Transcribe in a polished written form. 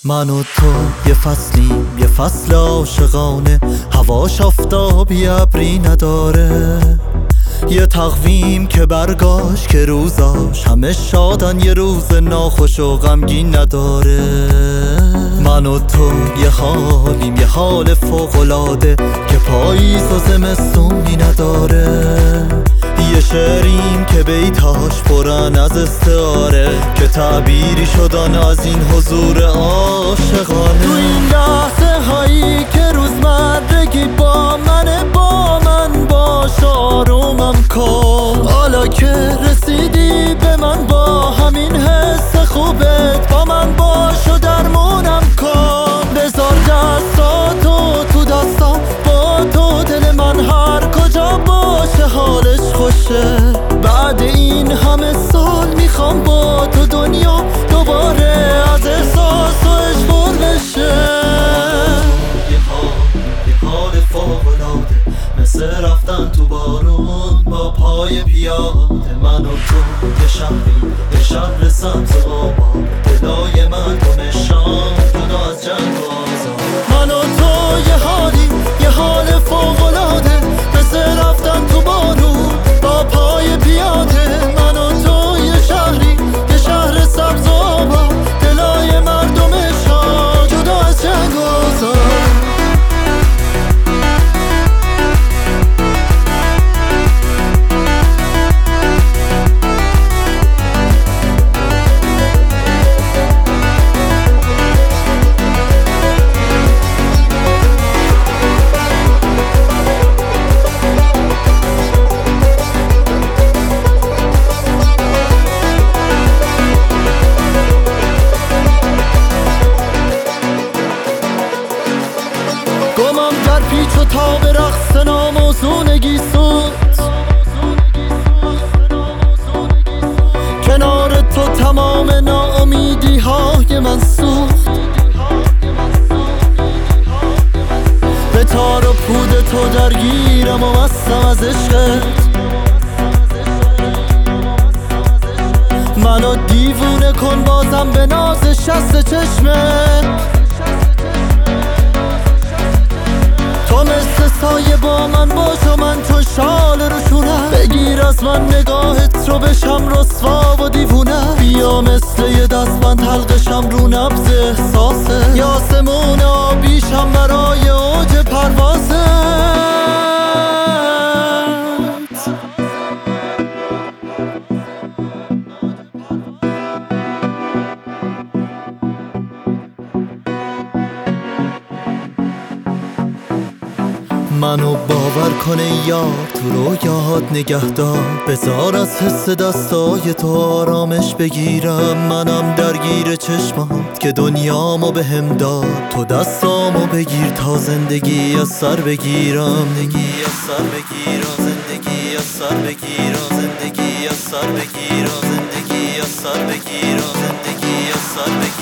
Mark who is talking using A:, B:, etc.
A: من و تو یه فصلیم، یه فصل عاشقانه، هواش آفتابی ابری نداره. یه تقویم که برگاش که روزاش همه شادن، یه روز ناخوش و غمگین نداره. من و تو یه حالیم، یه حال فوق‌العاده که پاییز و زمستونی نداره. یه شعریم که بیتاش پرن از استعاره، که تعبیری شدن از این حضور عاشقانه. تو این لحظه هایی که روزمرگی با من باش، آرومم کن. حالا که رسیدی به من با همین حس خوبت، با من باش و درمونم کن. بذار دستاتو تو دستام، با تو دل من هر کجا باشه حالش خوشه. بعد این همه سال میخوام با تو دنیا دوباره از احساس و اشبار بشه. یه حال فوق‌العاده، مثل رفتن تو بارون با پای پیاده. من و تو یه شهری، یه شهر سبز و آباد، دلای مردم شام جدا از جنگ و آزاد. من و تو یه حالی، یه حال فوق‌العاده، مثل رفتن تو بارون با پای پیاده. من و تو یه شهری، یه شهر سبز و آباد، دلای مردم شام جدا از جنگ و آزاد. گمم در پیچ و تاب رقص ناموزونگی سود، کنار تو تمام ناامیدی های من سوخت. به تار و پود تو درگیرم و مستم از عشقت. منو دیوونه کن بازم به ناز شست چشمت. تو مثل سایه با من باش و من تو شال روشونم. بگیر از من نگاهت رو بشم رسوا و دیوونه. بیا مثل یه دستبند حلقشم رو نبض احساسه. یا آسمون آبیشم برای اوج پروازت. منو باور کنه یار، تو رویاهات نگهدار. بذار از حس دستای تو آرامش بگیرم. منم درگیر چشمات که دنیامو بهم داد. تو دستامو بگیر تا زندگی از سر بگیرم. زندگی از سر بگیرم، زندگی از سر بگیرم، زندگی از سر بگیرم، زندگی از سر بگیرم، زندگی از سر بگیرم.